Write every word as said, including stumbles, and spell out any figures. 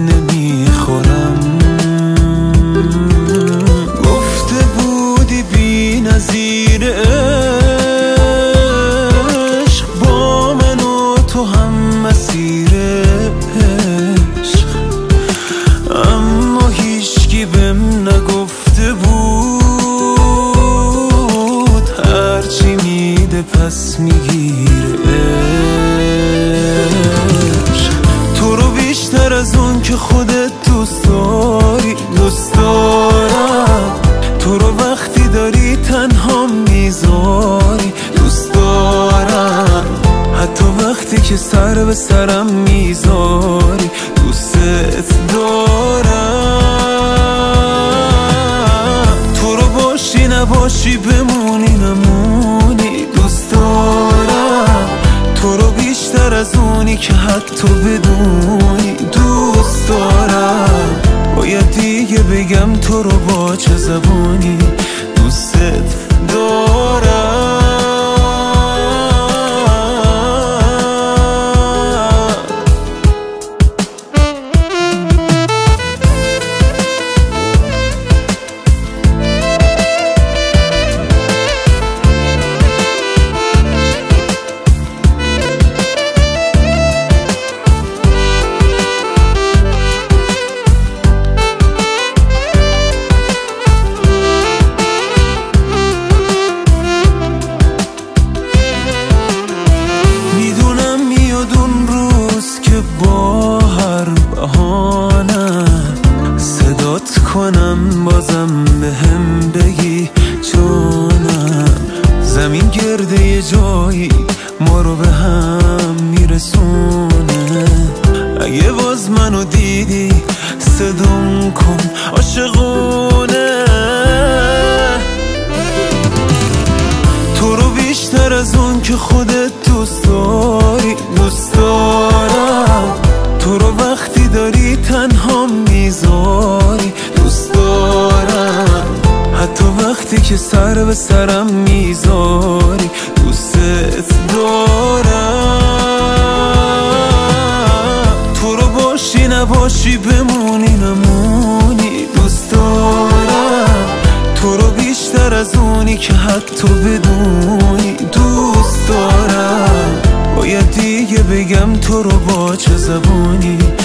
نمیخورم. گفته بودی بی نظیر عشق، با من و تو هم مسیر عشق، اما هیچکی بهم نگفته بود هرچی میده پس میگیره عشق. تو رو بیشتر از اون که خودت دوست داری دوست دارم، تو رو وقتی داری تنها میذاری دوست دارم، حتی وقتی که سر به سرم میذاری دوست دارم. تو رو باشی نباشی بمونی نمونی دوست دارم، تو رو بیشتر از اونی که حتی بدونی دوست دارم. باید دیگه بگم تو رو با چه زبانی دوست دارم. کنم بازم بهم بگی جانم، زمین گرده یه جایی ما رو به هم میرسونه. اگه باز منو دیدی صدام کن عاشقونه. تو رو بیشتر از اون که خودت دوست داری دوست دارم، تو رو وقتی داری تنها میذاری دوست دارم، حتی وقتی که سر به سرم میذاری دوست دارم. تو رو باشی نباشی بمونی نمونی دوست دارم، تو رو بیشتر از اونی که حتی بدونی دوست دارم. باید دیگه بگم تو رو با چه زبانی